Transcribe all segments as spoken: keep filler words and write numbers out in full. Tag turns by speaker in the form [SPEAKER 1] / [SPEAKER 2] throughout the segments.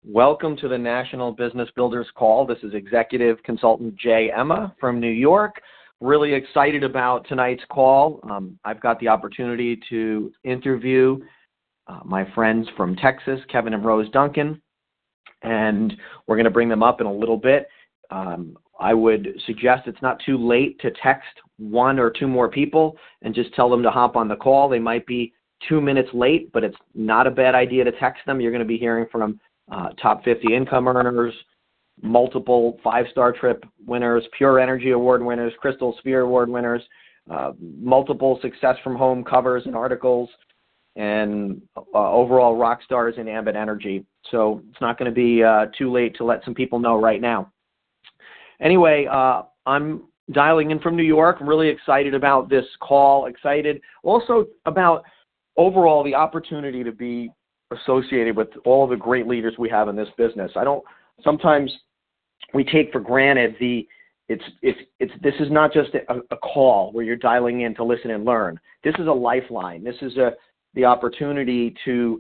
[SPEAKER 1] Welcome to the National Business Builders Call. This is Executive Consultant Jay Emma from New York. Really excited about tonight's call. Um, I've got the opportunity to interview uh, my friends from Texas, Kevin and Rose Duncan, and we're going to bring them up in a little bit. Um, I would suggest it's not too late to text one or two more people and just tell them to hop on the call. They might be two minutes late, but it's not a bad idea to text them. You're going to be hearing from Uh, top fifty income earners, multiple five-star trip winners, Pure Energy Award winners, Crystal Sphere Award winners, uh, multiple Success from Home covers and articles, and uh, overall rock stars in ambient energy. So it's not going to be uh, too late to let some people know right now. Anyway, uh, I'm dialing in from New York. I'm really excited about this call, excited also about overall the opportunity to be associated with all the great leaders we have in this business. I don't, sometimes we take for granted the, it's, it's, it's, this is not just a, a call where you're dialing in to listen and learn. This is a lifeline. This is a, the opportunity to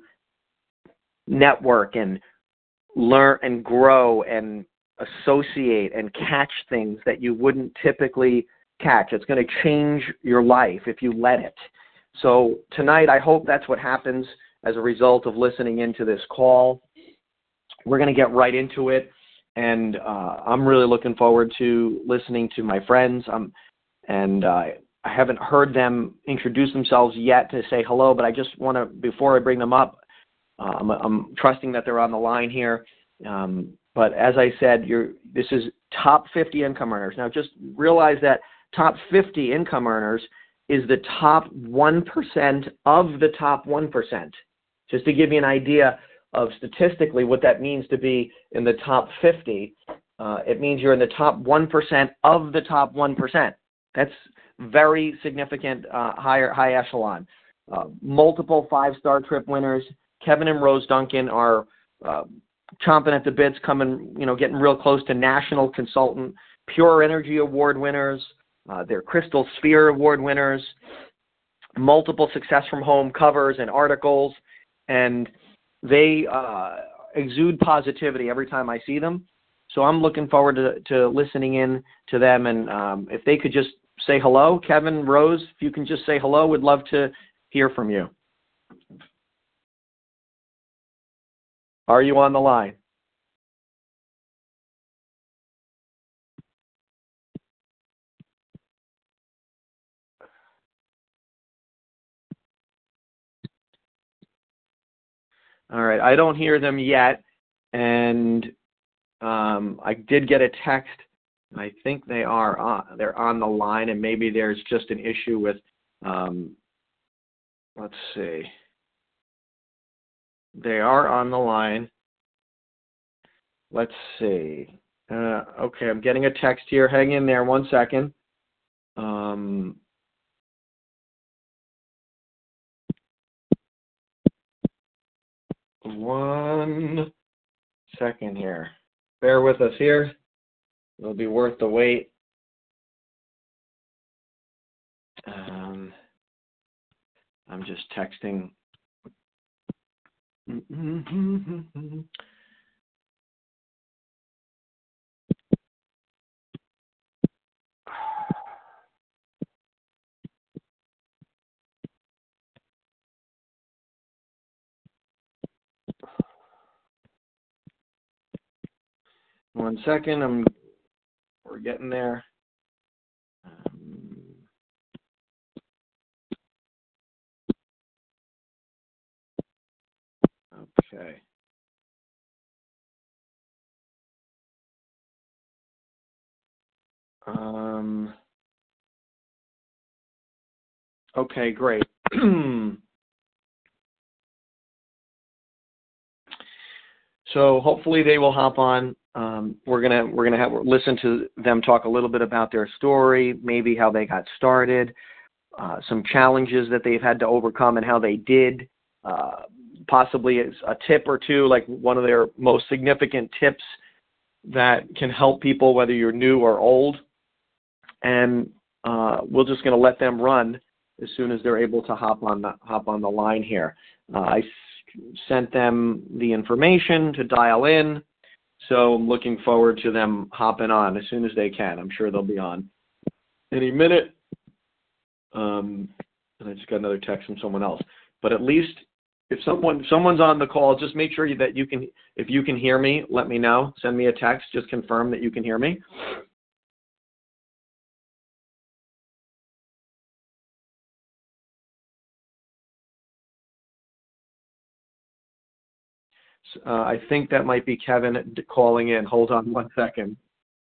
[SPEAKER 1] network and learn and grow and associate and catch things that you wouldn't typically catch. It's going to change your life if you let it. So tonight, I hope that's what happens as a result of listening into this call. We're going to get right into it, and uh, I'm really looking forward to listening to my friends. Um, and uh, I haven't heard them introduce themselves yet to say hello, but I just want to, before I bring them up, uh, I'm, I'm trusting that they're on the line here. Um, but as I said, you're, this is top fifty income earners. Now, just realize that top fifty income earners is the top one percent of the top one percent. Just to give you an idea of statistically what that means to be in the top fifty, uh, it means you're in the top one percent of the top one percent. That's very significant, uh, higher, high echelon. Uh, multiple five-star trip winners. Kevin and Rose Duncan are uh, chomping at the bits, coming, you know, getting real close to national consultant, Pure Energy Award winners. Uh, they're Crystal Sphere Award winners, multiple Success from Home covers and articles. And they uh, exude positivity every time I see them. So I'm looking forward to, to listening in to them. And um, if they could just say hello, Kevin, Rose, if you can just say hello, we'd love to hear from you. Are you on the line? All right, I don't hear them yet, and um, I did get a text. I think they are on, they're on the line, and maybe there's just an issue with, um, let's see. They are on the line. Let's see. Uh, okay, I'm getting a text here. Hang in there one second. Um, One second here. Bear with us here. It'll be worth the wait. Um, I'm just texting. One second. I'm. We're getting there. Um, okay. Um. Okay. Great. So hopefully they will hop on. Um, we're gonna we're gonna have listen to them talk a little bit about their story, maybe how they got started, uh, some challenges that they've had to overcome and how they did. Uh, possibly a tip or two, like one of their most significant tips that can help people, whether you're new or old. And uh, we're just going to let them run as soon as they're able to hop on the hop on the line here. Uh, I sent them the information to dial in. So I'm looking forward to them hopping on as soon as they can. I'm sure they'll be on any minute. Um, and I just got another text from someone else. But at least if someone if someone's on the call, just make sure that you can, if you can hear me, let me know. Send me a text. Just confirm that you can hear me. Uh, I think that might be Kevin calling in. Hold on one second.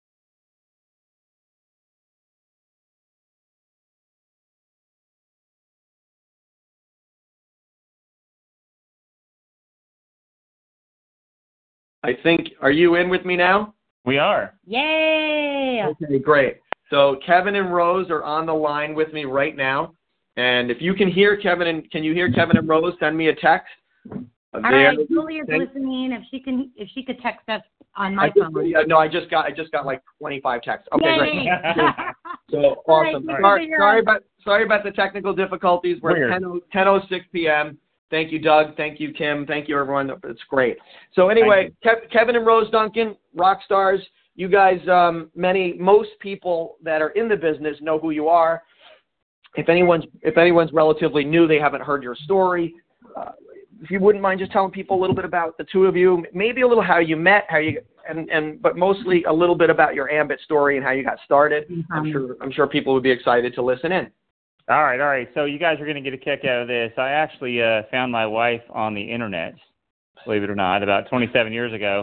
[SPEAKER 1] I think, are you in with me now?
[SPEAKER 2] We are.
[SPEAKER 3] Yay!
[SPEAKER 1] Okay, great. So Kevin and Rose are on the line with me right now. And if you can hear Kevin and can you hear Kevin and Rose, send me a text.
[SPEAKER 3] All right, Julia's listening. If she can, if she could text us on my
[SPEAKER 1] I
[SPEAKER 3] phone.
[SPEAKER 1] Just, no, I just got, I just got like twenty-five texts. Okay,
[SPEAKER 3] Yay.
[SPEAKER 1] great. So awesome.
[SPEAKER 3] Right,
[SPEAKER 1] sorry, sorry about, sorry about the technical difficulties. We're
[SPEAKER 2] Weird.
[SPEAKER 1] at ten oh six p.m. Thank you, Doug. Thank you, Kim. Thank you, everyone. It's great. So anyway, Kev, Kevin and Rose Duncan, rock stars. You guys, um, many, most people that are in the business know who you are. If anyone's, if anyone's relatively new, they haven't heard your story. Uh, if you wouldn't mind just telling people a little bit about the two of you, maybe a little how you met, how you, and, and but mostly a little bit about your Ambit story and how you got started. Mm-hmm. I'm sure, I'm sure people would be excited to listen in.
[SPEAKER 2] All right, all right. So you guys are going to get a kick out of this. I actually uh, found my wife on the internet, believe it or not, about twenty-seven years ago.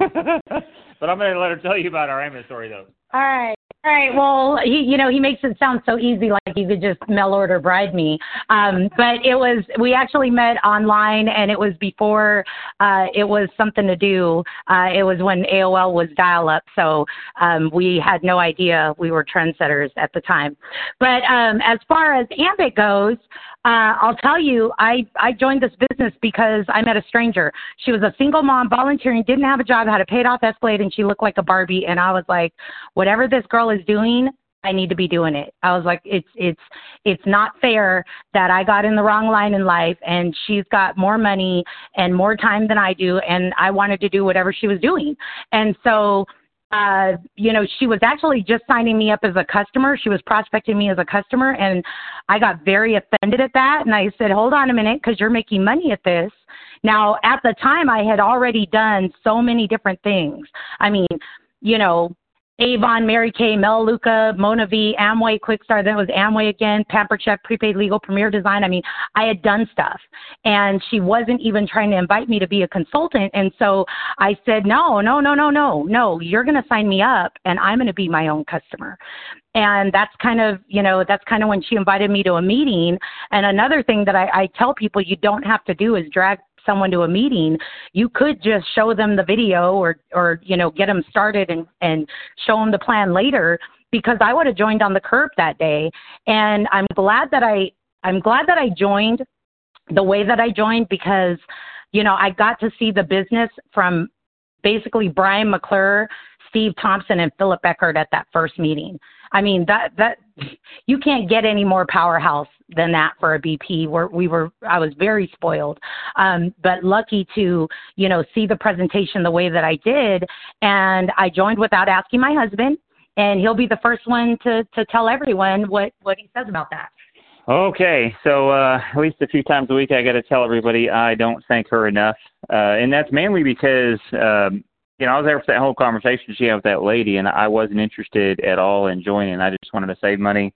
[SPEAKER 2] But I'm going to let her tell you about our Ambit story, though.
[SPEAKER 3] All right. All right. Well, he, you know, he makes it sound so easy, like you could just mail order bride me. Um, but it was, we actually met online, and it was before uh, it was something to do. Uh, it was when A O L was dial up. So um, we had no idea we were trendsetters at the time. But um, as far as Ambit goes, Uh, I'll tell you, I, I joined this business because I met a stranger. She was a single mom, volunteering, didn't have a job, had a paid-off Escalade, and she looked like a Barbie. And I was like, whatever this girl is doing, I need to be doing it. I was like, it's it's it's not fair that I got in the wrong line in life, and she's got more money and more time than I do, and I wanted to do whatever she was doing. And so Uh, you know, she was actually just signing me up as a customer. She was prospecting me as a customer, and I got very offended at that. And I said, hold on a minute, because you're making money at this. Now, at the time, I had already done so many different things. I mean, you know, Avon, Mary Kay, Melaleuca, Mona V, Amway, Quickstar, then it was Amway again, Pampered Chef, Prepaid Legal, Premier Design. I mean, I had done stuff, and she wasn't even trying to invite me to be a consultant. And so I said, no, no, no, no, no, no, you're going to sign me up, and I'm going to be my own customer. And that's kind of, you know, that's kind of when she invited me to a meeting. And another thing that I, I tell people you don't have to do is drag someone to a meeting. You could just show them the video or, or, you know, get them started and, and show them the plan later, because I would have joined on the curb that day. And I'm glad that I, I'm glad that I joined the way that I joined, because, you know, I got to see the business from basically Brian McClure, Steve Thompson, and Philip Eckert at that first meeting. I mean, that, that you can't get any more powerhouse than that for a B P. Where we were, I was very spoiled, um, but lucky to, you know, see the presentation the way that I did. And I joined without asking my husband, and he'll be the first one to, to tell everyone what, what he says about that.
[SPEAKER 2] Okay, so uh, at least a few times a week I got to tell everybody I don't thank her enough. Uh, and that's mainly because, um, you know, I was there for that whole conversation she had with that lady, and I wasn't interested at all in joining. I just wanted to save money.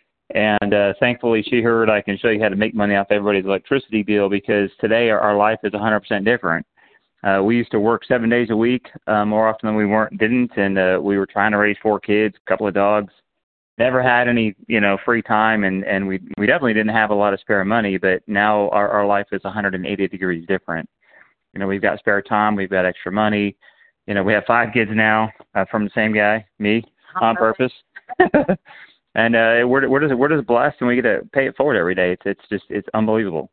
[SPEAKER 2] And uh, thankfully she heard I can show you how to make money off everybody's electricity bill, because today our, our life is one hundred percent different. Uh, we used to work seven days a week uh, more often than we weren't didn't, and uh, we were trying to raise four kids, a couple of dogs. Never had any, you know, free time, and, and we we definitely didn't have a lot of spare money, but now our, our life is one hundred eighty degrees different. You know, we've got spare time, we've got extra money. You know, we have five kids now uh, from the same guy, me, on purpose. And uh, we're, we're, just, we're just blessed, and we get to pay it forward every day. It's, it's just, it's unbelievable.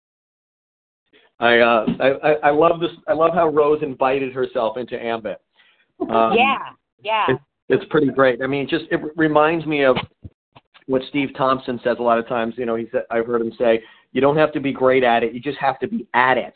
[SPEAKER 1] I, uh, I, I love this. I love how Rose invited herself into Ambit. Um,
[SPEAKER 3] yeah, yeah.
[SPEAKER 1] It, it's pretty great. I mean, just it reminds me of what Steve Thompson says a lot of times. You know, he said, I've heard him say, you don't have to be great at it. You just have to be at it.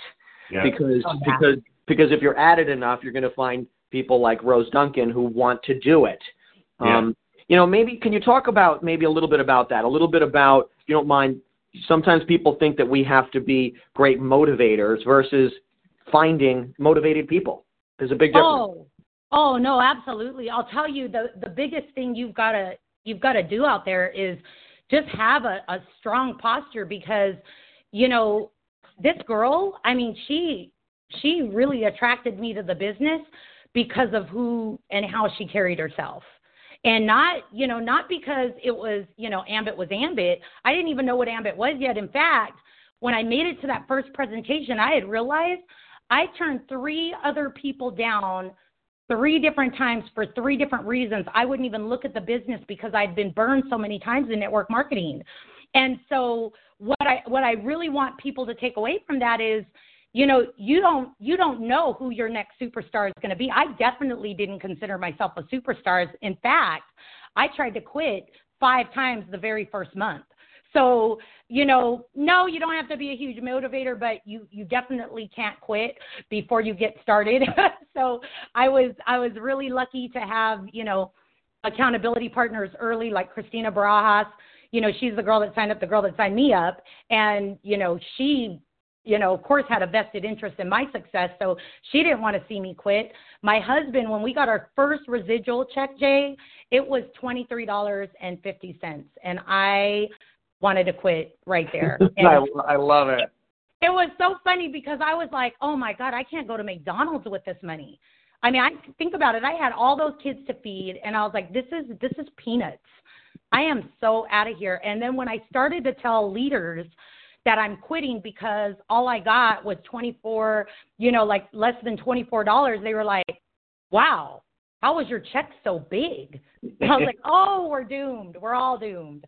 [SPEAKER 2] Yeah.
[SPEAKER 1] because
[SPEAKER 3] Oh, yeah.
[SPEAKER 1] because because if you're at it enough, you're going to find people like Rose Duncan who want to do it.
[SPEAKER 2] Yeah.
[SPEAKER 1] Um, you know, maybe can you talk about maybe a little bit about that? A little bit about, if you don't mind. Sometimes people think that we have to be great motivators versus finding motivated people. There's a big difference.
[SPEAKER 3] Oh, oh no, absolutely. I'll tell you the the biggest thing you've got to you've got to do out there is just have a, a strong posture, because, you know, this girl, I mean, she she really attracted me to the business because of who and how she carried herself. And not, you know, not because it was, you know, Ambit was Ambit. I didn't even know what Ambit was yet. In fact, when I made it to that first presentation, I had realized I turned three other people down three different times for three different reasons. I wouldn't even look at the business because I'd been burned so many times in network marketing. And so what I what I really want people to take away from that is, you know, you don't you don't know who your next superstar is going to be. I definitely didn't consider myself a superstar. In fact, I tried to quit five times the very first month. So, you know, no, you don't have to be a huge motivator, but you, you definitely can't quit before you get started. So I was I was really lucky to have, you know, accountability partners early, like Christina Barajas. You know, she's the girl that signed up, the girl that signed me up. And, you know, she, you know, of course, had a vested interest in my success. So she didn't want to see me quit. My husband, when we got our first residual check, Jay, it was twenty-three dollars and fifty cents. And I wanted to quit right there. And
[SPEAKER 1] I, I love it.
[SPEAKER 3] It was so funny because I was like, oh my God, I can't go to McDonald's with this money. I mean, I think about it. I had all those kids to feed, and I was like, this is this is peanuts. I am so out of here. And then when I started to tell leaders that I'm quitting because all I got was twenty-four, you know, like less than twenty-four dollars, they were like, wow, how was your check so big? And I was like, oh, we're doomed. We're all doomed.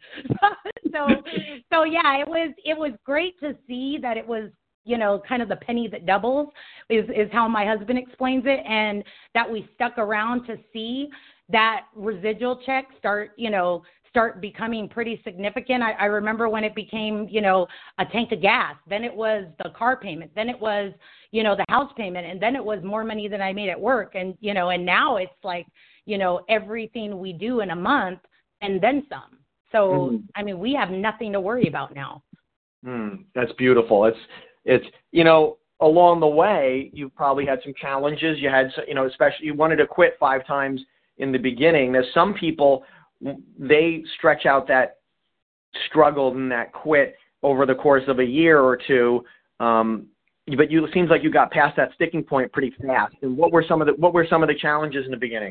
[SPEAKER 3] so, so yeah, it was, it was great to see that it was, you know, kind of the penny that doubles is, is how my husband explains it. And that we stuck around to see that residual check start, you know, start becoming pretty significant. I, I remember when it became, you know, a tank of gas, then it was the car payment, then it was, you know, the house payment, and then it was more money than I made at work. And, you know, and now it's like, you know, everything we do in a month and then some. So, mm. I mean, we have nothing to worry about now.
[SPEAKER 1] Mm, that's beautiful. It's, it's, you know, along the way, you probably had some challenges. You had, you know, especially you wanted to quit five times in the beginning. There's some people, they stretch out that struggle and that quit over the course of a year or two. Um, but you, it seems like you got past that sticking point pretty fast. And what were some of the, what were some of the challenges in the beginning?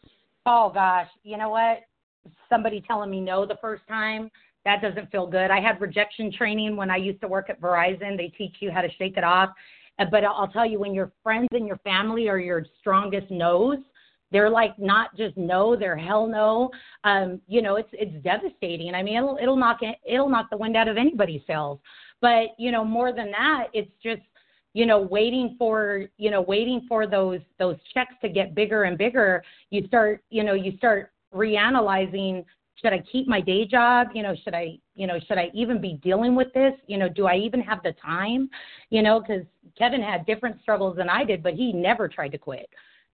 [SPEAKER 3] Oh gosh, you know what? Somebody telling me no the first time, that doesn't feel good. I had rejection training when I used to work at Verizon. They teach you how to shake it off. But I'll tell you, when your friends and your family are your strongest no's, they're like not just no, they're hell no. Um, you know, it's it's devastating. I mean, it'll it'll knock it, it'll knock the wind out of anybody's sails. But you know, more than that, it's just, you know, waiting for you know waiting for those those checks to get bigger and bigger. You start you know you start reanalyzing. Should I keep my day job? You know, should I you know should I even be dealing with this? You know, do I even have the time? You know, because Kevin had different struggles than I did, but he never tried to quit.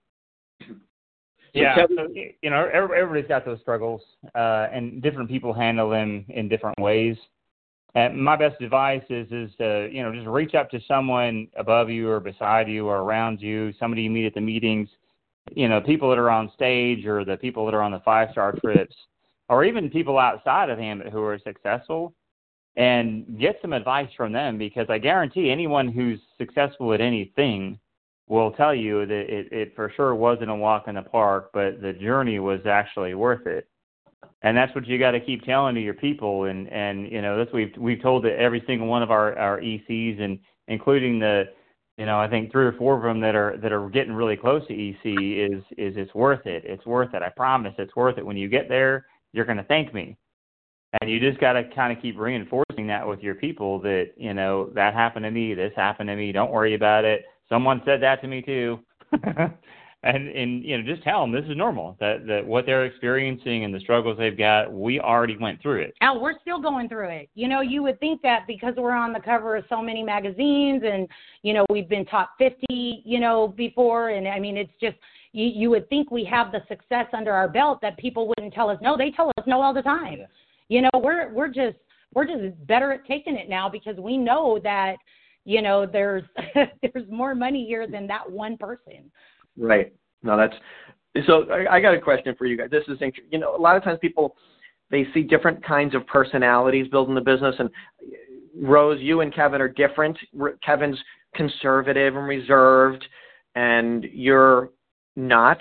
[SPEAKER 2] Yeah, so, you know, everybody's got those struggles, uh, and different people handle them in different ways. And my best advice is, is to, you know, just reach up to someone above you or beside you or around you, somebody you meet at the meetings, you know, people that are on stage or the people that are on the five-star trips, or even people outside of Ambit who are successful, and get some advice from them, because I guarantee anyone who's successful at anything will tell you that it, it for sure wasn't a walk in the park, but the journey was actually worth it. And that's what you got to keep telling to your people. And, and you know, that's we've we've told that every single one of our, our E Cs, and including the, you know, I think three or four of them that are that are getting really close to E C is is it's worth it. It's worth it. I promise it's worth it. When you get there, you're going to thank me. And you just got to kind of keep reinforcing that with your people that, you know, that happened to me, this happened to me, don't worry about it. Someone said that to me too. and, and, you know, just tell them this is normal, that, that what they're experiencing and the struggles they've got, we already went through it.
[SPEAKER 3] Oh, we're still going through it. You know, you would think that because we're on the cover of so many magazines and, you know, we've been top fifty, you know, before. And I mean, it's just, you, you would think we have the success under our belt that people wouldn't tell us no. They tell us no all the time. Yeah. You know, we're, we're just, we're just better at taking it now because we know that, you know, there's, there's more money here than that one person.
[SPEAKER 1] Right. No, that's, so I, I got a question for you guys. This is, you know, a lot of times people, they see different kinds of personalities building the business. And Rose, you and Kevin are different. Kevin's conservative and reserved, and you're not.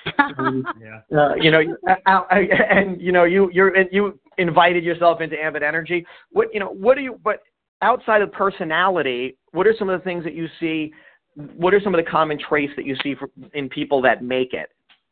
[SPEAKER 2] yeah.
[SPEAKER 1] Uh, you know, and you know, you you're you invited yourself into Ambit Energy. What you know, what do you? But outside of personality, what are some of the things that you see? What are some of the common traits that you see for, in people that make it?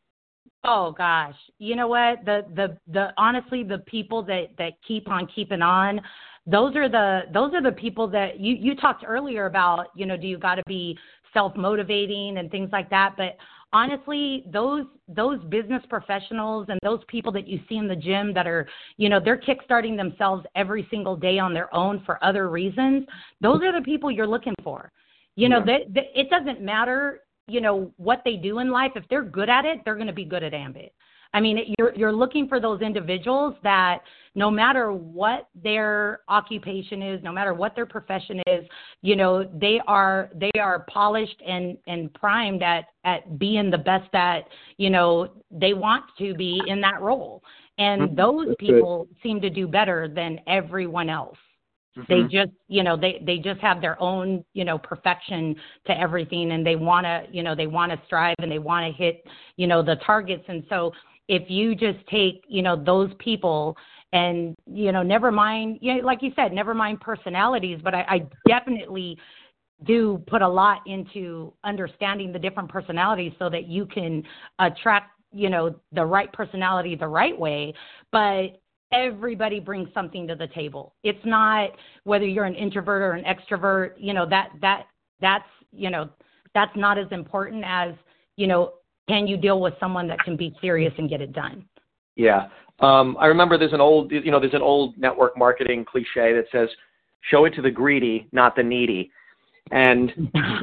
[SPEAKER 3] Oh gosh, you know what? The the the honestly, the people that that keep on keeping on, those are the those are the people that you you talked earlier about. You know, do you got to be self-motivating and things like that? But honestly, those those business professionals and those people that you see in the gym that are, you know, they're kickstarting themselves every single day on their own for other reasons. Those are the people you're looking for. You know, yeah. they, they, it doesn't matter, you know, what they do in life. If they're good at it, they're going to be good at Ambit. I mean, you're you're looking for those individuals that no matter what their occupation is, no matter what their profession is, you know, they are they are polished and, and primed at, at being the best that, you know, they want to be in that role. And those That's people good. seem to do better than everyone else. Mm-hmm. They just, you know, they, they just have their own, you know, perfection to everything, and they want to, you know, they want to strive and they want to hit, you know, the targets. And so if you just take, you know, those people and, you know, never mind, you know, like you said, never mind personalities, but I, I definitely do put a lot into understanding the different personalities so that you can attract, you know, the right personality the right way. But everybody brings something to the table. It's not whether you're an introvert or an extrovert, you know, that, that, that's, you know, that's not as important as, you know, can you deal with someone that can be serious and get it done?
[SPEAKER 1] Yeah. Um, I remember there's an old, you know, there's an old network marketing cliche that says, show it to the greedy, not the needy. And,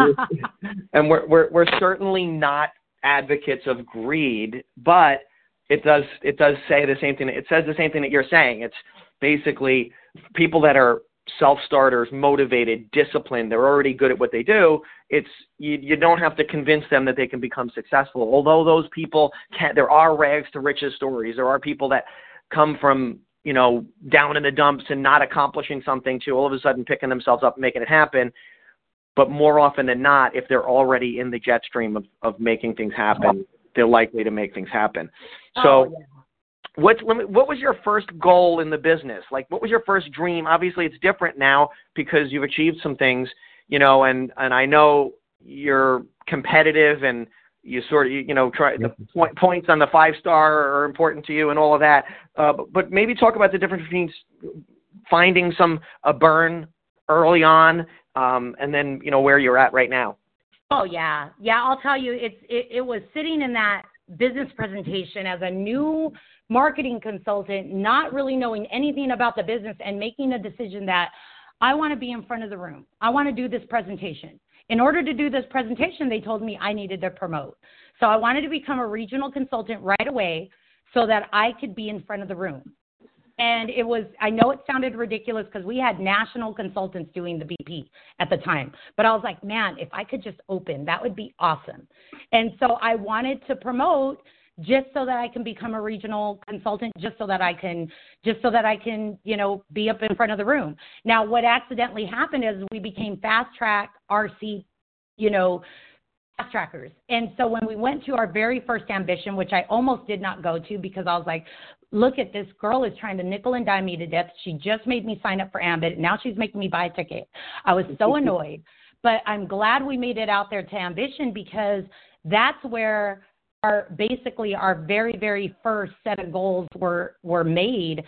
[SPEAKER 1] and we're, we're, we're certainly not advocates of greed, but It does. It does say the same thing. It says the same thing that you're saying. It's basically people that are self-starters, motivated, disciplined. They're already good at what they do. It's you. You don't have to convince them that they can become successful. Although those people can, there are rags to riches stories. There are people that come from, you know, down in the dumps and not accomplishing something to all of a sudden picking themselves up and making it happen. But more often than not, if they're already in the jet stream of, of making things happen, they're likely to make things happen. So
[SPEAKER 3] oh, yeah.
[SPEAKER 1] what, what was your first goal in the business? Like, what was your first dream? Obviously, it's different now because you've achieved some things, you know, and, and I know you're competitive and you sort of, you know, try the point, points on the five-star are important to you and all of that. Uh, but, but maybe talk about the difference between finding some, a burn early on um, and then, you know, where you're at right now.
[SPEAKER 3] Oh, yeah. Yeah, I'll tell you, it's, it, it was sitting in that business presentation as a new marketing consultant, not really knowing anything about the business and making a decision that I want to be in front of the room. I want to do this presentation. In order to do this presentation, they told me I needed to promote. So I wanted to become a regional consultant right away so that I could be in front of the room. And it was, I know it sounded ridiculous because we had national consultants doing the B P at the time. But I was like, man, if I could just open, that would be awesome. And so I wanted to promote just so that I can become a regional consultant, just so that I can, just so that I can, you know, be up in front of the room. Now, what accidentally happened is we became fast track R C, you know, fast trackers. And so when we went to our very first ambition, which I almost did not go to because I was like, look at this girl is trying to nickel and dime me to death. She just made me sign up for Ambit. Now she's making me buy a ticket. I was so annoyed, but I'm glad we made it out there to ambition because that's where our, basically our very, very first set of goals were, were made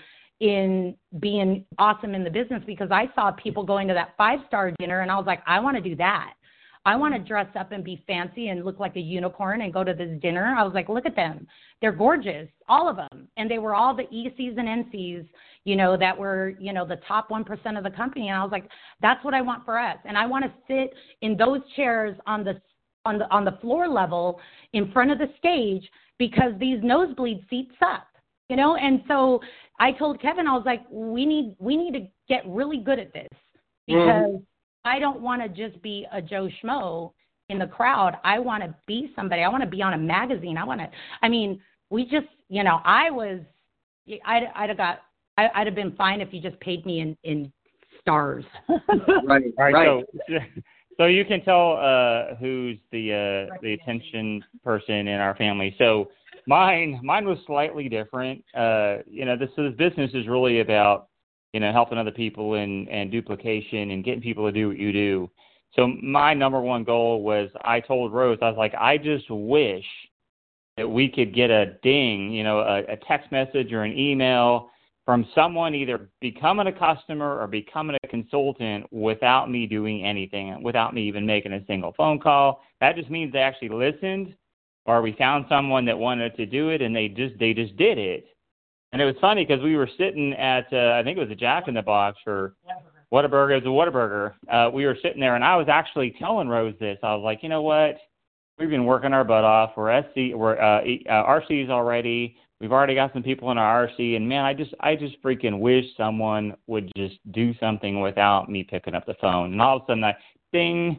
[SPEAKER 3] in being awesome in the business because I saw people going to that five-star dinner and I was like, I want to do that. I want to dress up and be fancy and look like a unicorn and go to this dinner. I was like, look at them. They're gorgeous, all of them. And they were all the E Cs and N Cs, you know, that were, you know, the top one percent of the company. And I was like, that's what I want for us. And I want to sit in those chairs on the, on the, on the floor level in front of the stage because these nosebleed seats suck, you know? And so I told Kevin, I was like, we need, we need to get really good at this because mm. I don't want to just be a Joe Schmo in the crowd. I want to be somebody. I want to be on a magazine. I want to, I mean, we just, you know, I was, I'd, I'd have got, I, I'd have been fine if you just paid me in, in stars.
[SPEAKER 2] Right. All right. right. So, so you can tell uh, who's the uh, the attention person in our family. So mine, mine was slightly different. Uh, you know, this, this business is really about, you know, helping other people and, and duplication and getting people to do what you do. So my number one goal was, I told Rose, I was like, I just wish that we could get a ding, you know, a, a text message or an email from someone either becoming a customer or becoming a consultant without me doing anything, without me even making a single phone call. That just means they actually listened, or we found someone that wanted to do it and they just they just did it. And it was funny because we were sitting at, uh, I think it was a Jack in the Box or Whataburger. It was a Whataburger. Uh, we were sitting there and I was actually telling Rose this. I was like, you know what? We've been working our butt off. We're S C, we're uh, uh, R Cs already. We've already got some people in our R C, and man, I just, I just freaking wish someone would just do something without me picking up the phone. And all of a sudden, I, ding,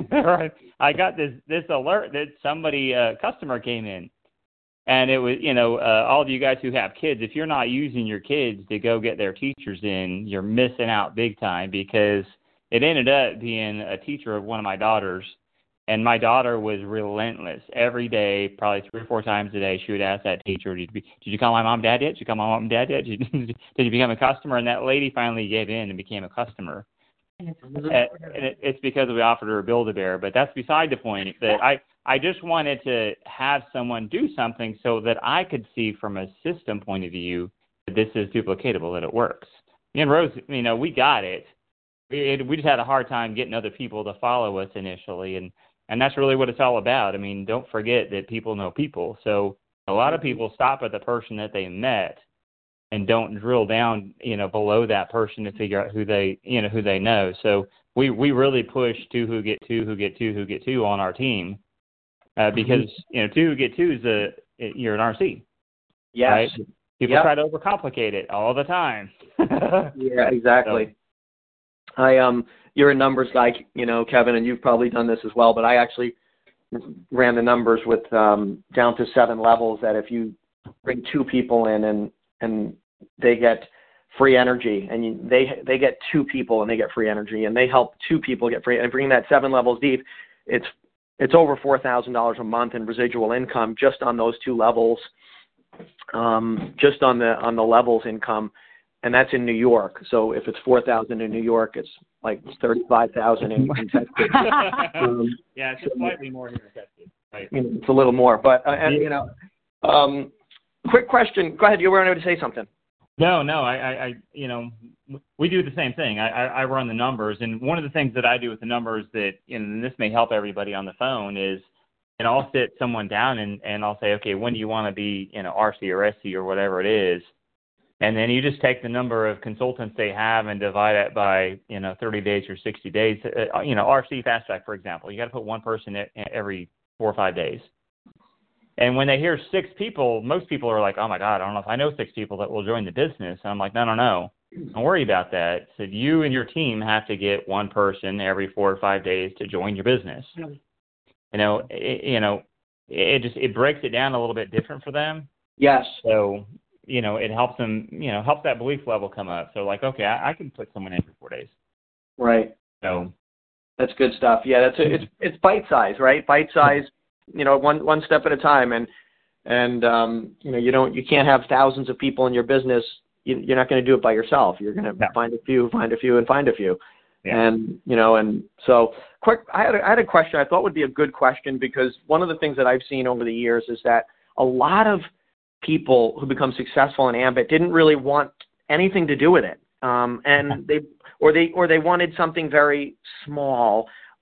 [SPEAKER 2] I got this, this alert that somebody, a uh, customer came in, and it was, you know, uh, all of you guys who have kids, if you're not using your kids to go get their teachers in, you're missing out big time, because it ended up being a teacher of one of my daughters. And my daughter was relentless. Every day, probably three or four times a day, she would ask that teacher, did you, did you call my mom and dad yet? Did you call my mom and dad yet? Did you, did you become a customer? And that lady finally gave in and became a customer. And it's, and it, it's because we offered her a Build-A-Bear. But that's beside the point. That I, I just wanted to have someone do something so that I could see from a system point of view that this is duplicatable, that it works. Me and Rose, you know, we got it. We, we just had a hard time getting other people to follow us initially. And And that's really what it's all about. I mean, don't forget that people know people. So a lot of people stop at the person that they met and don't drill down, you know, below that person to figure out who they, you know, who they know. So we, we really push two who get two, who get two, who get two on our team uh, because, you know, two who get two is a, you're an R C.
[SPEAKER 1] Yes.
[SPEAKER 2] Right? People
[SPEAKER 1] yep.
[SPEAKER 2] try to overcomplicate it all the time.
[SPEAKER 1] Yeah, exactly. So, I, um, you're a numbers guy, you know, Kevin, and you've probably done this as well, but I actually ran the numbers with um, down to seven levels that if you bring two people in and, and they get free energy, and you, they they get two people and they get free energy, and they help two people get free, and bring that seven levels deep, it's it's over four thousand dollars a month in residual income just on those two levels, um, just on the on the levels income. And that's in New York. So if it's four thousand in New York, it's like thirty-five thousand in Texas.
[SPEAKER 2] um, yeah, it's just slightly more here in Texas. Right.
[SPEAKER 1] You know, it's a little more, but uh, and you know, um, quick question. Go ahead. You were going to say something.
[SPEAKER 2] No, no. I, I, I, you know, we do the same thing. I, I, I run the numbers, and one of the things that I do with the numbers that, you know, and this may help everybody on the phone is, and I'll sit someone down and and I'll say, okay, when do you want to be, you know, R C or S C or whatever it is. And then you just take the number of consultants they have and divide it by, you know, thirty days or sixty days. Uh, you know, R C Fast Track, for example, you got to put one person every four or five days. And when they hear six people, most people are like, oh, my God, I don't know if I know six people that will join the business. And I'm like, no, no, no. Don't worry about that. So you and your team have to get one person every four or five days to join your business. You know, it, you know, it just it breaks it down a little bit different for them.
[SPEAKER 1] Yes.
[SPEAKER 2] So, you know, it helps them, you know, helps that belief level come up. So like, okay, I, I can put someone in for four days.
[SPEAKER 1] Right.
[SPEAKER 2] So
[SPEAKER 1] that's good stuff. Yeah, that's a, it's it's bite size, right? Bite size, you know, one one step at a time. And and um, you know, you don't you can't have thousands of people in your business. You, you're not going to do it by yourself. You're going to
[SPEAKER 2] no.
[SPEAKER 1] find a few, find a few, and find a few.
[SPEAKER 2] Yeah.
[SPEAKER 1] And you know, and so quick. I had a, I had a question I thought would be a good question, because one of the things that I've seen over the years is that a lot of people who become successful in Ambit didn't really want anything to do with it, um, and they or they or they wanted something very small,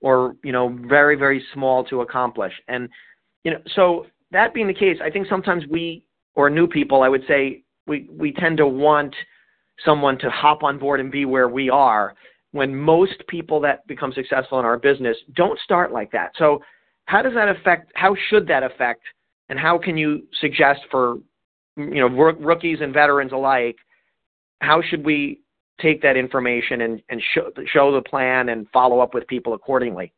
[SPEAKER 1] or, you know, very, very small to accomplish. And, you know, so that being the case, I think sometimes we, or new people, I would say, we, we tend to want someone to hop on board and be where we are, when most people that become successful in our business don't start like that. So how does that affect, how should that affect, and how can you suggest for, you know, rookies and veterans alike, how should we take that information and, and show, show the plan and follow up with people accordingly?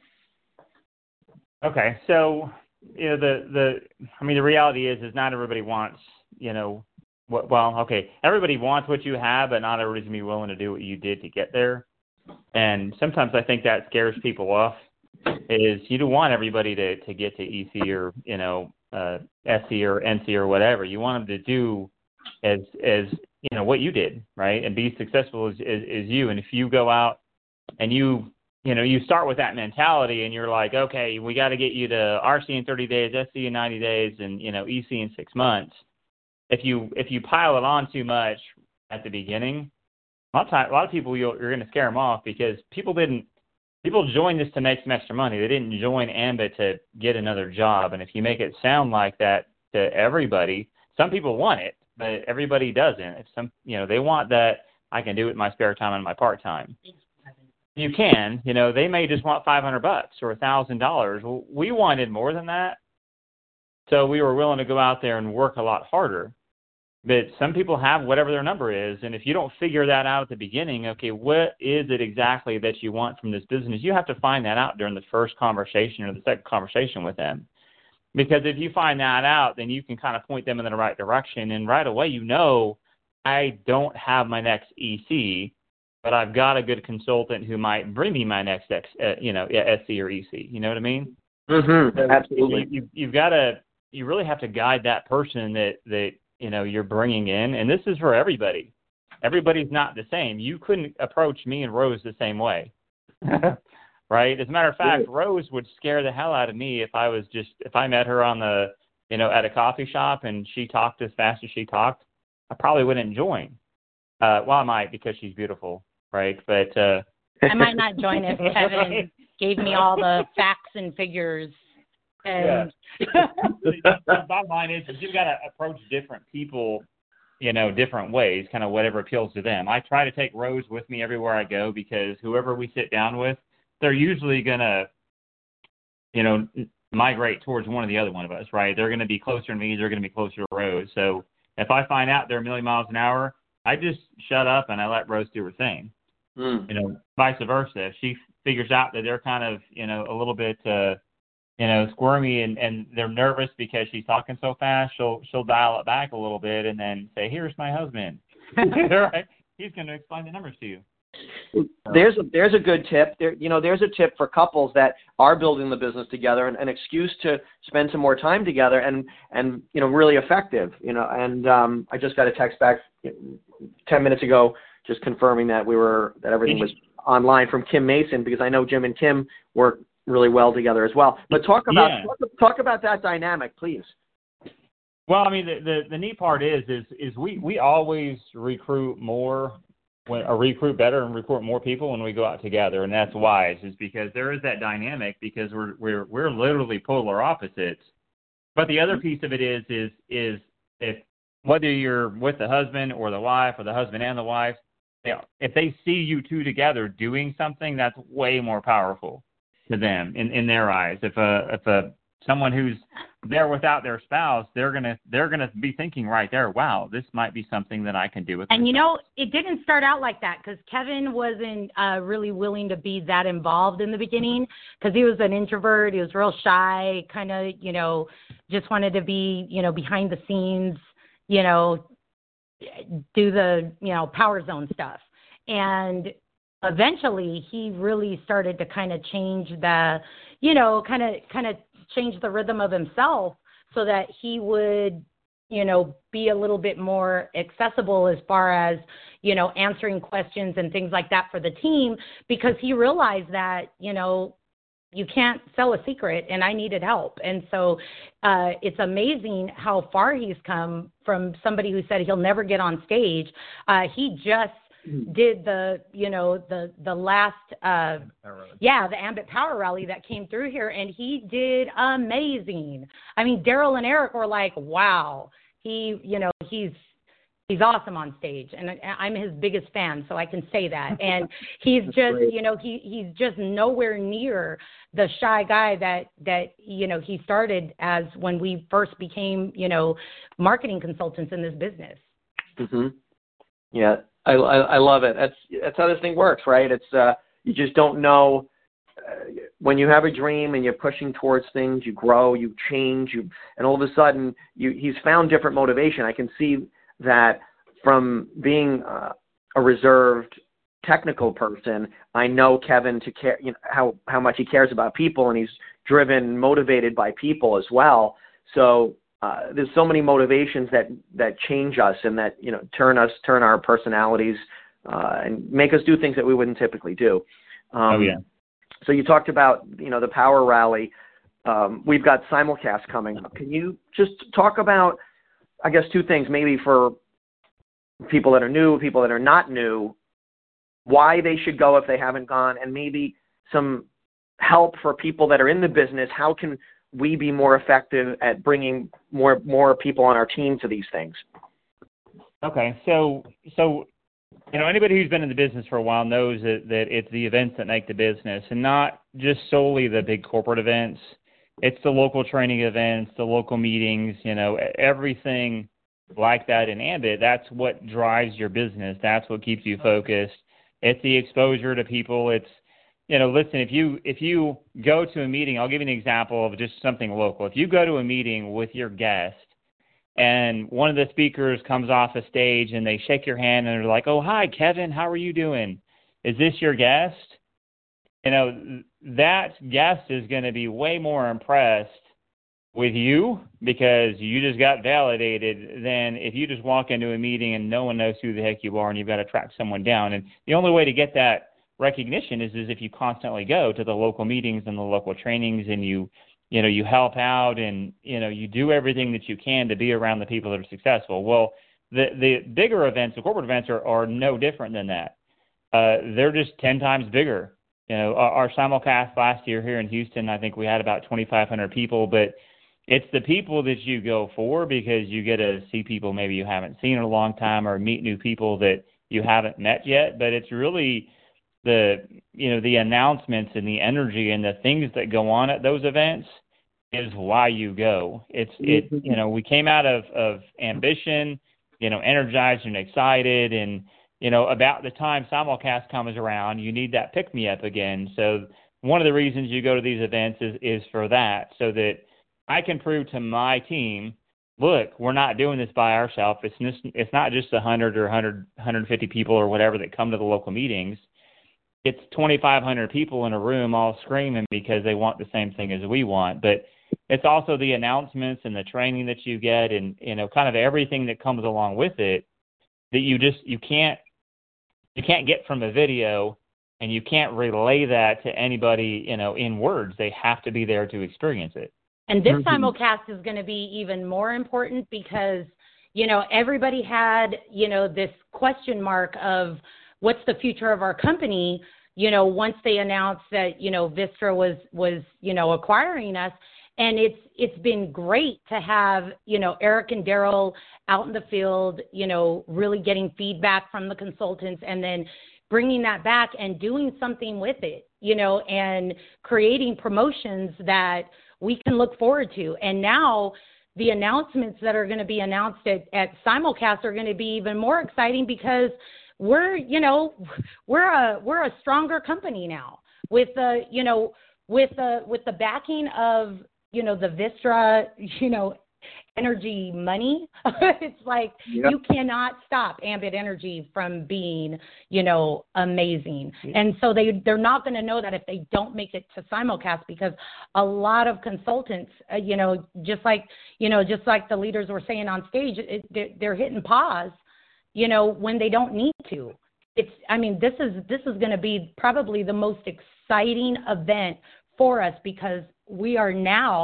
[SPEAKER 2] Okay. So, you know, the, the, I mean, the reality is, is not everybody wants, you know, what, well, okay, everybody wants what you have, but not everybody's going to be willing to do what you did to get there. And sometimes I think that scares people off, is you don't want everybody to, to get to E C or, you know, uh, S C or N C or whatever. You want them to do as, as, you know, what you did, right? And be successful as, as, as you. And if you go out and you, you know, you start with that mentality and you're like, okay, we got to get you to R C in thirty days, S C in ninety days, and, you know, E C in six months. If you, if you pile it on too much at the beginning, a lot of, time, a lot of people, you're, you're going to scare them off, because people didn't, people joined this to make some extra money. They didn't join AMBIT to get another job. And if you make it sound like that to everybody, some people want it, but everybody doesn't. If some, you know, they want that, I can do it in my spare time and my part time. You can, you know, they may just want five hundred bucks or a thousand dollars. We wanted more than that. So we were willing to go out there and work a lot harder. But some people have whatever their number is. And if you don't figure that out at the beginning, okay, what is it exactly that you want from this business? You have to find that out during the first conversation or the second conversation with them. Because if you find that out, then you can kind of point them in the right direction. And right away, you know, I don't have my next E C, but I've got a good consultant who might bring me my next, X, uh, you know, S C or E C. You know what I mean?
[SPEAKER 1] Mm-hmm.
[SPEAKER 2] So
[SPEAKER 1] Absolutely.
[SPEAKER 2] You, you, you've got to, you really have to guide that person that, that, you know, you're bringing in. And this is for everybody. Everybody's not the same. You couldn't approach me and Rose the same way. Right? As a matter of fact,
[SPEAKER 1] Right.
[SPEAKER 2] Rose would scare the hell out of me if I was just, if I met her on the, you know, at a coffee shop and she talked as fast as she talked, I probably wouldn't join. Uh, well, I might, because she's beautiful, right? But uh,
[SPEAKER 3] I might not join if Kevin gave me all the facts and figures. And
[SPEAKER 2] yeah. The bottom line is, is you've got to approach different people, you know, different ways, kind of whatever appeals to them. I try to take Rose with me everywhere I go, because whoever we sit down with, they're usually going to, you know, migrate towards one or the other one of us, right? They're going to be closer to me. They're going to be closer to Rose. So if I find out they're a million miles an hour, I just shut up and I let Rose do her thing. Mm. You know, vice versa. If she figures out that they're kind of, you know, a little bit, uh, you know, squirmy and, and they're nervous because she's talking so fast, she'll she'll dial it back a little bit and then say, "Here's my husband." Right? He's going to explain the numbers to you.
[SPEAKER 1] There's a there's a good tip. There, you know, there's a tip for couples that are building the business together, and an excuse to spend some more time together, and and you know, really effective. You know, and um, I just got a text back ten minutes ago, just confirming that we were that everything was online from Kim Mason, because I know Jim and Kim work really well together as well. But talk about
[SPEAKER 2] yeah.
[SPEAKER 1] talk, talk about that dynamic, please.
[SPEAKER 2] Well, I mean, the, the, the neat part is is is we, we always recruit more, when, or recruit better and recruit more people when we go out together, and that's wise, is because there is that dynamic, because we're we're we're literally polar opposites. But the other piece of it is is is if whether you're with the husband or the wife, or the husband and the wife, you know, if they see you two together doing something, that's way more powerful to them in, in their eyes. If a if a someone who's there without their spouse, they're gonna they're gonna be thinking right there, wow, this might be something that I can do with.
[SPEAKER 3] And
[SPEAKER 2] myself.
[SPEAKER 3] you know, it didn't start out like that, because Kevin wasn't uh, really willing to be that involved in the beginning, because he was an introvert. He was real shy, kind of, you know, just wanted to be, you know, behind the scenes, you know, do the, you know, power zone stuff. And eventually he really started to kind of change the, you know, kind of kind of change the rhythm of himself, so that he would, you know, be a little bit more accessible as far as, you know, answering questions and things like that for the team, because he realized that, you know, you can't sell a secret, and I needed help. And so uh, it's amazing how far he's come from somebody who said he'll never get on stage. Uh, he just did the, you know, the, the last, uh, yeah, the Ambit Power Rally that came through here, and he did amazing. I mean, Daryl and Eric were like, wow, he, you know, he's, he's awesome on stage, and I'm his biggest fan, so I can say that. And he's just, you know, he he's just nowhere near the shy guy that that you know he started as when we first became, you know, marketing consultants in this business.
[SPEAKER 1] Mm-hmm. Yeah, I, I I love it. That's that's how this thing works, right? It's uh, you just don't know. Uh, when you have a dream and you're pushing towards things, you grow, you change, you, and all of a sudden, you he's found different motivation. I can see that from being uh, a reserved technical person, I know Kevin to care, you know, how, how much he cares about people, and he's driven, motivated by people as well. So uh, there's so many motivations that, that change us and that, you know, turn us, turn our personalities uh, and make us do things that we wouldn't typically do. Um,
[SPEAKER 2] oh, yeah.
[SPEAKER 1] So you talked about, you know, the Power Rally. Um, we've got simulcast coming up. Can you just talk about, I guess, two things, maybe for people that are new, people that are not new, why they should go if they haven't gone, and maybe some help for people that are in the business. How can we be more effective at bringing more more people on our team to these things?
[SPEAKER 2] Okay, so so you know, anybody who's been in the business for a while knows that, that it's the events that make the business, and not just solely the big corporate events. It's the local training events, the local meetings, you know, everything like that in Ambit. That's what drives your business. That's what keeps you focused. It's the exposure to people. It's, you know, listen, if you if you go to a meeting, I'll give you an example of just something local. If you go to a meeting with your guest and one of the speakers comes off a stage and they shake your hand and they're like, oh, hi, Kevin, how are you doing? Is this your guest? You know, that guest is going to be way more impressed with you because you just got validated than if you just walk into a meeting and no one knows who the heck you are and you've got to track someone down. And the only way to get that recognition is, is if you constantly go to the local meetings and the local trainings and you, you know, you help out and, you know, you do everything that you can to be around the people that are successful. Well, the, the bigger events, the corporate events are, are no different than that. Uh, they're just ten times bigger. You know, our, our simulcast last year here in Houston, I think we had about twenty-five hundred people, but it's the people that you go for because you get to see people maybe you haven't seen in a long time or meet new people that you haven't met yet. But it's really the, you know, the announcements and the energy and the things that go on at those events is why you go. It's, it, you know, we came out of, of ambition, you know, energized and excited. And, you know, about the time simulcast comes around, you need that pick me up again. So one of the reasons you go to these events is, is for that, so that I can prove to my team, look, we're not doing this by ourselves. It's just, it's not just one hundred or one hundred, one hundred fifty people or whatever that come to the local meetings. It's twenty-five hundred people in a room all screaming because they want the same thing as we want. But it's also the announcements and the training that you get and, you know, kind of everything that comes along with it that you just, you can't, you can't get from a video, and you can't relay that to anybody, you know, in words. They have to be there to experience it.
[SPEAKER 3] And this simulcast is going to be even more important because, you know, everybody had, you know, this question mark of what's the future of our company, you know, once they announced that, you know, Vistra was, was, you know, acquiring us. And it's, it's been great to have, you know, Eric and Daryl out in the field, you know, really getting feedback from the consultants and then bringing that back and doing something with it, you know, and creating promotions that we can look forward to. And now the announcements that are going to be announced at, at simulcast are going to be even more exciting because we're, you know, we're a, we're a stronger company now with the, you know, with the, with the backing of, you know, the Vistra, you know, energy money. It's like, yep. You cannot stop Ambit Energy from being, you know, amazing. And so they, they're not going to know that if they don't make it to simulcast, because a lot of consultants, uh, you know, just like, you know, just like the leaders were saying on stage, it, they're, they're hitting pause, you know, when they don't need to. It's, I mean, this is, this is going to be probably the most exciting event for us because we are now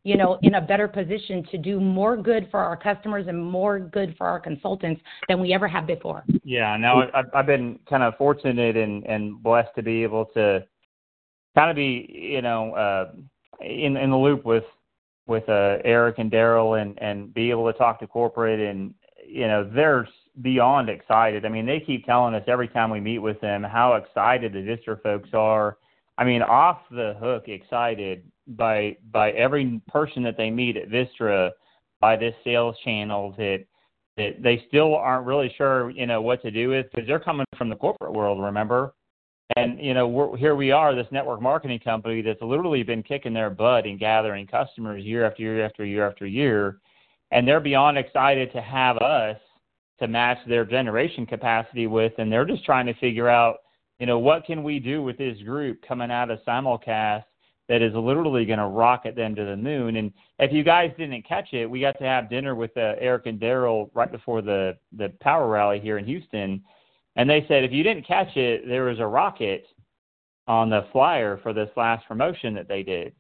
[SPEAKER 3] you know, in a better position to do more good for our customers and more good for our consultants than we ever have before.
[SPEAKER 2] Yeah, no, I've, I've been kind of fortunate and, and blessed to be able to kind of be, you know, uh, in in the loop with with uh, Eric and Daryl and, and be able to talk to corporate, and, you know, they're beyond excited. I mean, they keep telling us every time we meet with them how excited the Vistra folks are. I mean, off the hook excited by by every person that they meet at Vistra, by this sales channel that that they still aren't really sure, you know, what to do with, because they're coming from the corporate world, remember? And, you know, we're, here we are, this network marketing company that's literally been kicking their butt and gathering customers year after year after year after year, and they're beyond excited to have us to match their generation capacity with, and they're just trying to figure out, you know, what can we do with this group coming out of simulcast that is literally going to rocket them to the moon. And if you guys didn't catch it, we got to have dinner with uh, Eric and Daryl right before the, the power rally here in Houston. And they said, if you didn't catch it, there was a rocket on the flyer for this last promotion that they did.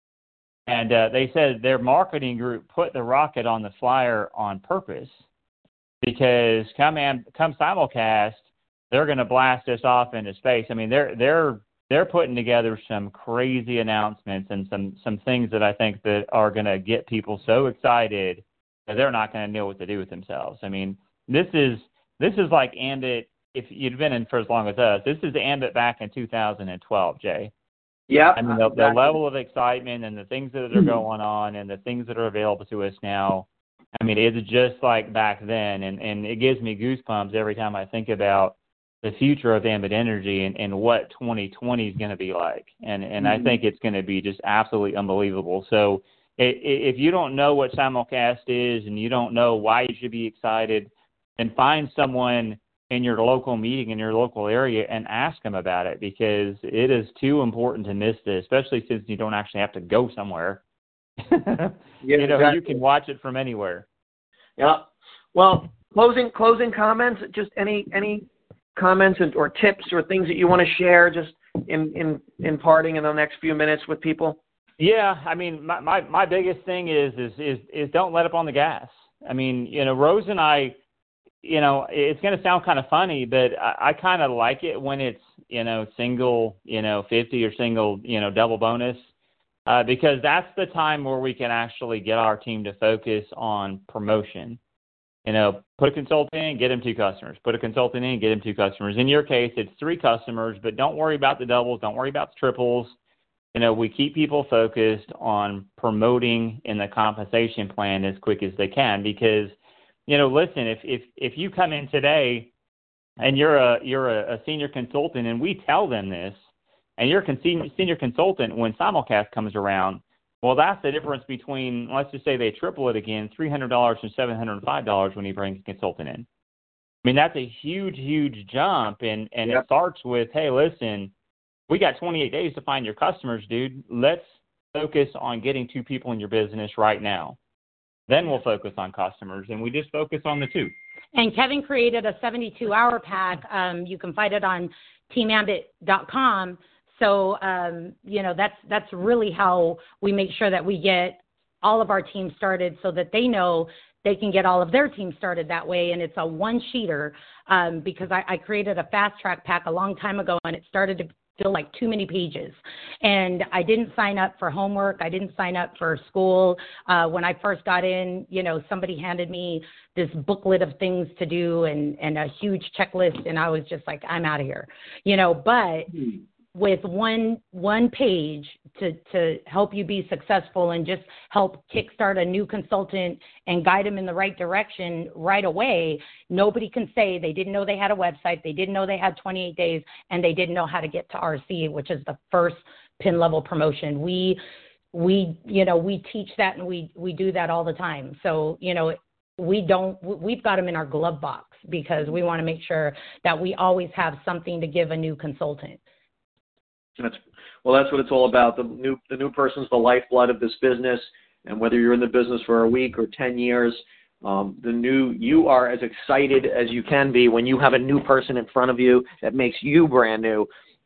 [SPEAKER 2] And uh, they said their marketing group put the rocket on the flyer on purpose, because come and come simulcast, they're going to blast us off into space. I mean, they're they're they're putting together some crazy announcements and some some things that I think that are going to get people so excited that they're not going to know what to do with themselves. I mean, this is this is like Ambit. If you'd been in for as long as us, this is Ambit back in two thousand twelve, Jay.
[SPEAKER 1] Yeah.
[SPEAKER 2] I mean, the, the level of excitement and the things that are going on and the things that are available to us now, I mean, it's just like back then, and, and it gives me goosebumps every time I think about the future of Ambit Energy and, and what twenty twenty is going to be like. And, and mm-hmm. I think it's going to be just absolutely unbelievable. So it, if you don't know what simulcast is and you don't know why you should be excited, then find someone in your local meeting in your local area and ask them about it, because it is too important to miss this, especially since you don't actually have to go somewhere. yeah, you know, exactly. You can watch it from anywhere.
[SPEAKER 1] Yeah. Well, closing closing comments. Just any any comments and, or tips or things that you want to share, just in in in parting in the next few minutes with people.
[SPEAKER 2] Yeah, I mean, my my, my biggest thing is, is is is don't let up on the gas. I mean, you know, Rose and I, you know, it's going to sound kind of funny, but I, I kind of like it when it's, you know, single, you know, fifty or single, you know, double bonus. Uh, because that's the time where we can actually get our team to focus on promotion. You know, put a consultant in, get them two customers. Put a consultant in, get them two customers. In your case, it's three customers, but don't worry about the doubles. Don't worry about the triples. You know, we keep people focused on promoting in the compensation plan as quick as they can, because, you know, listen, if if if you come in today and you're a you're a, a senior consultant and we tell them this, and you're a senior consultant when simulcast comes around, well, that's the difference between, let's just say they triple it again, three hundred dollars and seven hundred five dollars when you bring a consultant in. I mean, that's a huge, huge jump, and, and yep. It starts with, hey, listen, we got twenty-eight days to find your customers, dude. Let's focus on getting two people in your business right now. Then we'll focus on customers, and we just focus on the two.
[SPEAKER 3] And Kevin created a seventy-two hour pack. Um, you can find it on team ambit dot com. So, um, you know, that's that's really how we make sure that we get all of our teams started, so that they know they can get all of their teams started that way. And it's a one-sheeter, um, because I, I created a fast-track pack a long time ago, and it started to feel like too many pages. And I didn't sign up for homework. I didn't sign up for school. Uh, when I first got in, you know, somebody handed me this booklet of things to do and, and a huge checklist, and I was just like, I'm out of here, you know, but mm-hmm. with one one page to, to help you be successful and just help kickstart a new consultant and guide them in the right direction right away, nobody can say they didn't know they had a website, they didn't know they had twenty-eight days, and they didn't know how to get to R C, which is the first pin level promotion. We, we you know, we teach that, and we, we do that all the time. So, you know, we don't, we've got them in our glove box, because we want to make sure that we always have something to give a new consultant.
[SPEAKER 1] That's, well, that's what it's all about. The new the new person's the lifeblood of this business, and whether you're in the business for a week or ten years, um, the new you are as excited as you can be when you have a new person in front of you that makes you brand new.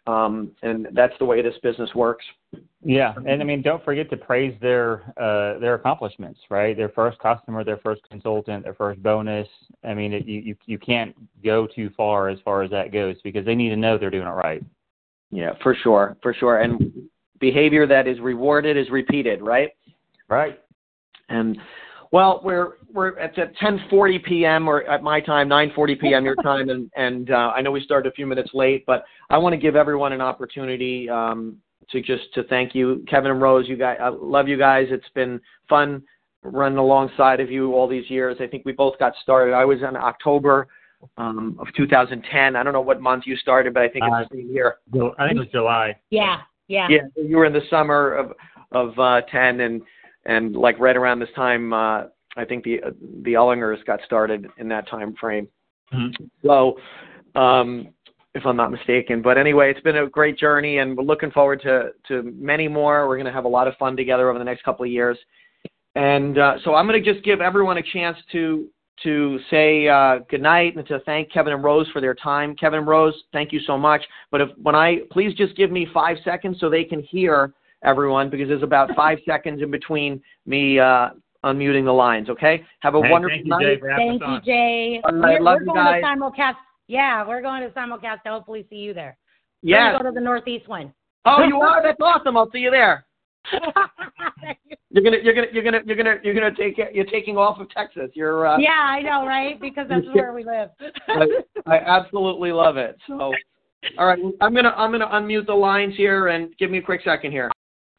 [SPEAKER 1] um, and that's the way this business works.
[SPEAKER 2] Yeah, and I mean, don't forget to praise their uh, their accomplishments, right? Their first customer, their first consultant, their first bonus. I mean, it, you, you you can't go too far as far as that goes because they need to know they're doing it right.
[SPEAKER 1] Yeah, for sure, for sure. And behavior that is rewarded is repeated, right?
[SPEAKER 2] Right.
[SPEAKER 1] And well, we're we're at ten forty p.m. or at my time, nine forty p.m. your time, and and uh, I know we started a few minutes late, but I want to give everyone an opportunity um, to just to thank you, Kevin and Rose. You guys, I love you guys. It's been fun running alongside of you all these years. I think we both got started. I was in October um, of two thousand ten. I don't know what month you started, but I think it's
[SPEAKER 2] Uh,
[SPEAKER 1] the same year.
[SPEAKER 2] I think it was July.
[SPEAKER 3] Yeah, yeah.
[SPEAKER 1] Yeah, you were in the summer of of uh, ten, and and like right around this time, uh, I think the the Ullingers got started in that time frame.
[SPEAKER 2] Mm-hmm.
[SPEAKER 1] So, um, if I'm not mistaken, but anyway, it's been a great journey, and we're looking forward to to many more. We're going to have a lot of fun together over the next couple of years, and uh, so I'm going to just give everyone a chance to to say uh, goodnight and to thank Kevin and Rose for their time. Kevin and Rose, thank you so much. But if when I please just give me five seconds so they can hear everyone, because there's about five seconds in between me uh, unmuting the lines. Okay. Have a
[SPEAKER 2] Hey,
[SPEAKER 1] wonderful
[SPEAKER 2] thank you,
[SPEAKER 1] night.
[SPEAKER 2] Jay, for having
[SPEAKER 3] Thank
[SPEAKER 2] us
[SPEAKER 3] you,
[SPEAKER 2] on.
[SPEAKER 3] Jay.
[SPEAKER 1] I
[SPEAKER 3] We're,
[SPEAKER 1] love
[SPEAKER 3] we're
[SPEAKER 1] you
[SPEAKER 3] going
[SPEAKER 1] guys.
[SPEAKER 3] to simulcast. Yeah, we're going to simulcast to hopefully see you there. We're
[SPEAKER 1] Yes.
[SPEAKER 3] going to go to the Northeast one.
[SPEAKER 1] Oh, you are? That's awesome. I'll see you there. You're gonna, you're gonna, you're gonna, you're gonna, you're gonna take it. You're taking off of Texas. You're. Uh,
[SPEAKER 3] Yeah, I know, right? Because that's where we live.
[SPEAKER 1] I, I absolutely love it. So, all right, I'm gonna, I'm gonna unmute the lines here and give me a quick second here.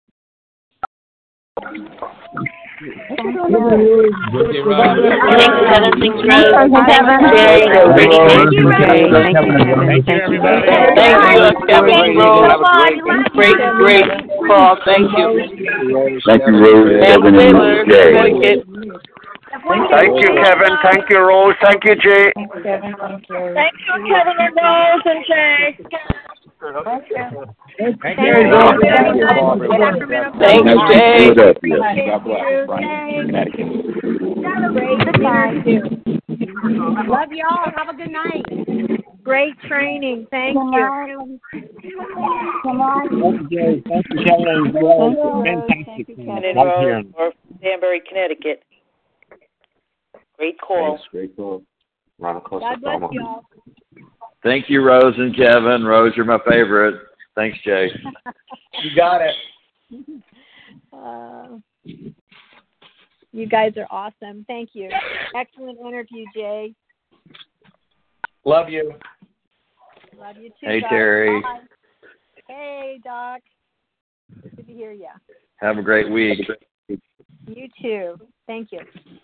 [SPEAKER 4] Thanks, Kevin. Thanks, Rose.
[SPEAKER 5] Kevin.
[SPEAKER 4] Jay. Thank you,
[SPEAKER 5] Thank you,
[SPEAKER 4] Jay.
[SPEAKER 5] Rose.
[SPEAKER 4] Thank you, Kevin.
[SPEAKER 2] Thank you, everybody.
[SPEAKER 4] Thank you, Kevin and Rose.
[SPEAKER 5] Great,
[SPEAKER 4] Great, great call. Thank you.
[SPEAKER 6] Thank you, Rose, Kevin, and Jay.
[SPEAKER 4] Connecticut.
[SPEAKER 7] Thank you, Kevin. Thank you, Rose. Thank you, Jay.
[SPEAKER 5] Thanks, Kevin. Thank you.
[SPEAKER 8] Thank you, Kevin and Rose and Jay.
[SPEAKER 2] Thank you.
[SPEAKER 4] Thank
[SPEAKER 6] you,
[SPEAKER 4] Jay.
[SPEAKER 6] God bless.
[SPEAKER 3] Love y'all. Have a good night.
[SPEAKER 8] Great training. Thank
[SPEAKER 5] Come
[SPEAKER 8] you.
[SPEAKER 5] on. Come on.
[SPEAKER 2] Thank you, Jay. Thank you, Kevin.
[SPEAKER 5] Thank you, Rose. Thank you,
[SPEAKER 4] Kevin
[SPEAKER 5] Kevin.
[SPEAKER 4] and Rose for Danbury, Connecticut. Great call.
[SPEAKER 6] Thanks, great call. Ronald Costa,
[SPEAKER 8] God bless
[SPEAKER 6] Oklahoma.
[SPEAKER 8] y'all.
[SPEAKER 6] Thank you, Rose and Kevin. Rose, you're my favorite. Thanks, Jay.
[SPEAKER 1] You got it.
[SPEAKER 8] Uh, you guys are awesome. Thank you. Excellent interview, Jay.
[SPEAKER 1] Love you.
[SPEAKER 8] Love you too.
[SPEAKER 6] Hey,
[SPEAKER 8] Doc.
[SPEAKER 6] Terry.
[SPEAKER 8] Bye. Hey, Doc. Good to hear you.
[SPEAKER 6] Have a great week.
[SPEAKER 8] You too. Thank you.